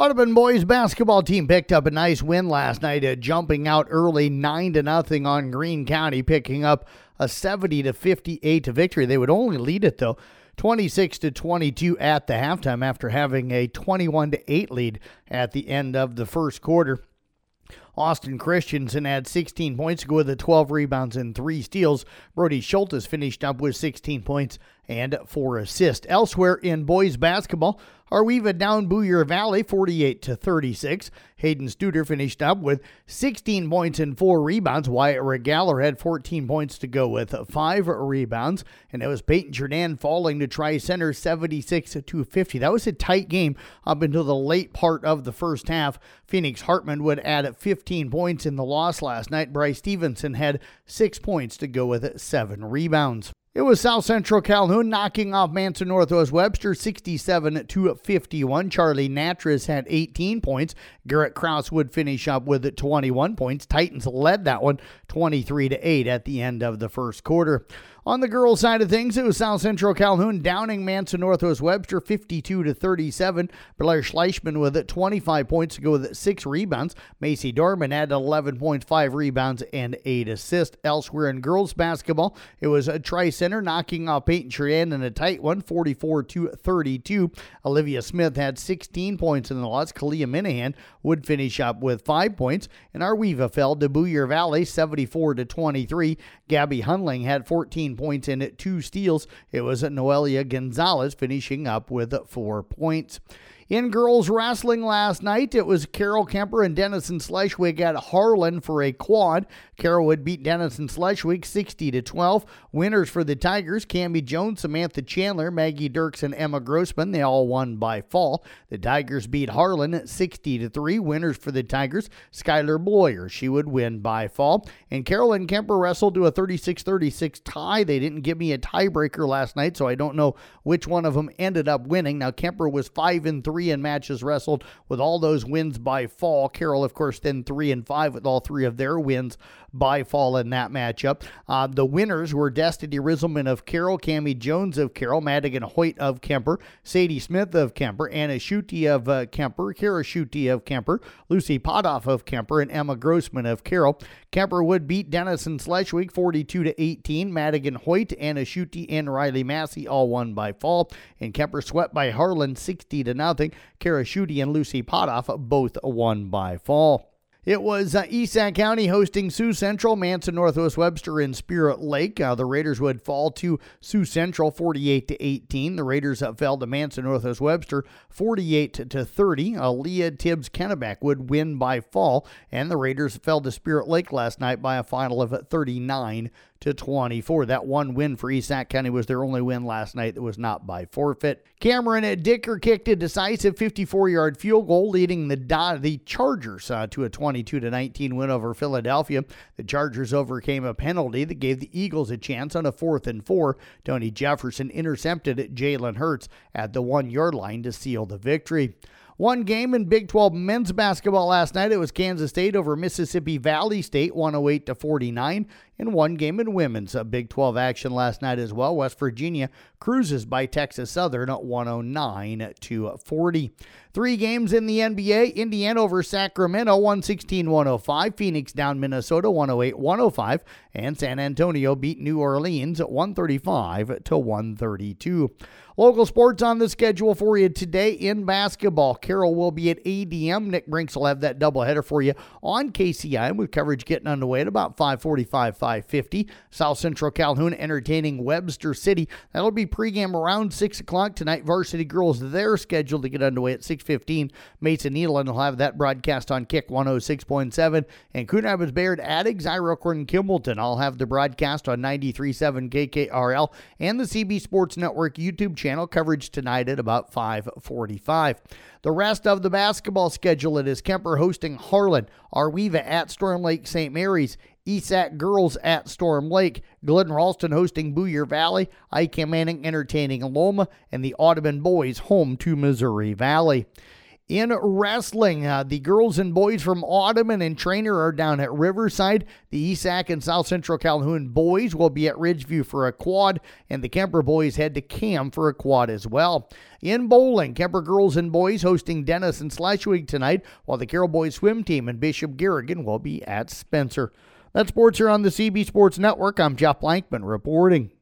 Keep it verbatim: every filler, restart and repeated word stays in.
Audubon boys basketball team picked up a nice win last night, uh, jumping out early nine to nothing on Greene County, picking up a seventy to fifty-eight victory. They would only lead it though twenty-six to twenty-two at the halftime after having a twenty-one to eight lead at the end of the first quarter. Austin Christensen had sixteen points to go with the twelve rebounds and three steals. Brody Schultes finished up with sixteen points and four assists. Elsewhere in boys basketball, Arweva down Booyer Valley forty-eight to thirty-six. Hayden Studer finished up with sixteen points and four rebounds. Wyatt Regaler had fourteen points to go with five rebounds. And it was Peyton Jordan falling to Tri-Center seventy-six to fifty. That was a tight game up until the late part of the first half. Phoenix Hartman would add fifteen points in the loss last night. Bryce Stevenson had six points to go with seven rebounds. It was South Central Calhoun knocking off Manson Northwest Webster sixty-seven to fifty-one. Charlie Natras had eighteen points. Garrett Krause would finish up with twenty-one points. Titans led that one twenty-three to eight at the end of the first quarter. On the girls' side of things, it was South Central Calhoun downing Manson Northwest Webster fifty-two to thirty-seven. Blair Schleichman with twenty-five points to go with six rebounds. Macy Dorman had eleven point five rebounds and eight assists. Elsewhere in girls' basketball, it was a Tri-Center knocking off Peyton Cheyenne in a tight one, forty-four to thirty-two. Olivia Smith had sixteen points in the loss. Kalia Minahan would finish up with five points. And Arweva fell to Booyer Valley seventy-four to twenty-three. Gabby Hunling had fourteen points and two steals. It was Noelia Gonzalez finishing up with four points. In girls wrestling last night, it was Carol Kemper and Denison Schleswig at Harlan for a quad. Carol would beat Denison Schleswig sixty to twelve. Winners for the Tigers, Cammie Jones, Samantha Chandler, Maggie Dirks, and Emma Grossman. They all won by fall. The Tigers beat Harlan sixty to three. Winners for the Tigers, Skylar Bloyer. She would win by fall. And Carol and Kemper wrestled to a thirty-six thirty-six tie. They didn't give me a tiebreaker last night, so I don't know which one of them ended up winning. Now, Kemper was five and three in matches wrestled with all those wins by fall. Carol, of course, then three and five with all three of their wins by fall in that matchup. Uh, the winners were Destiny Rizzleman of Carol, Cammie Jones of Carol, Madigan Hoyt of Kemper, Sadie Smith of Kemper, Anna Schutte of uh, Kemper, Kara Schutte of Kemper, Lucy Potoff of Kemper, and Emma Grossman of Carol. Kemper would beat Denison Schleswig forty-two to eighteen. Madigan Hoyt, Anna Schutte, and Riley Massey all won by fall. And Kemper swept by Harlan sixty to nothing. Kara Schutte and Lucy Potoff both won by fall. It was uh, Esack County hosting Sioux Central, Manson Northwest Webster, and Spirit Lake. Uh, the Raiders would fall to Sioux Central forty-eight to eighteen. The Raiders uh, fell to Manson Northwest Webster forty-eight to thirty. Uh, Leah Tibbs Kennebec would win by fall, and the Raiders fell to Spirit Lake last night by a final of thirty-nine to twenty-four. That one win for Esack County was their only win last night that was not by forfeit. Cameron Dicker kicked a decisive fifty-four-yard field goal, leading the the Chargers uh, to a twenty-two to nineteen win over Philadelphia. The Chargers overcame a penalty that gave the Eagles a chance on a fourth and four. Tony Jefferson intercepted Jalen Hurts at the one-yard line to seal the victory. One game in Big twelve men's basketball last night. It was Kansas State over Mississippi Valley State, one oh eight to forty-nine. And one game in women's uh, Big twelve action last night as well. West Virginia cruises by Texas Southern at one oh nine to forty. Three games in the N B A. Indiana over Sacramento, one sixteen to one oh five. Phoenix down Minnesota, one oh eight to one oh five. And San Antonio beat New Orleans at one thirty-five to one thirty-two. Local sports on the schedule for you today in basketball. Carroll will be at A D M. Nick Brinks will have that doubleheader for you on K C I with coverage getting underway at about five forty-five, five fifty. South Central Calhoun entertaining Webster City. That'll be pregame around six o'clock tonight. Varsity girls, they're scheduled to get underway at six fifteen. Mason Nealon will have that broadcast on Kick one oh six point seven. And Coon Rapids Bayard at Xyrocorn and Kimballton. I'll have the broadcast on ninety-three point seven K K R L and the C B Sports Network YouTube channel. Coverage tonight at about five forty-five. The rest of the basketball schedule, it is Kemper hosting Harlan, Arweva at Storm Lake Saint Mary's, Esack girls at Storm Lake, Glidden Ralston hosting Booyer Valley, Ike Manning entertaining Loma, and the Audubon boys home to Missouri Valley. In wrestling, uh, the girls and boys from Ottoman and Trainer are down at Riverside. The E S A C and South Central Calhoun boys will be at Ridgeview for a quad, and the Kemper boys head to Cam for a quad as well. In bowling, Kemper girls and boys hosting Dennis and Schleswig tonight, while the Carroll boys swim team and Bishop Garrigan will be at Spencer. That's sports here on the C B Sports Network. I'm Jeff Blankman reporting.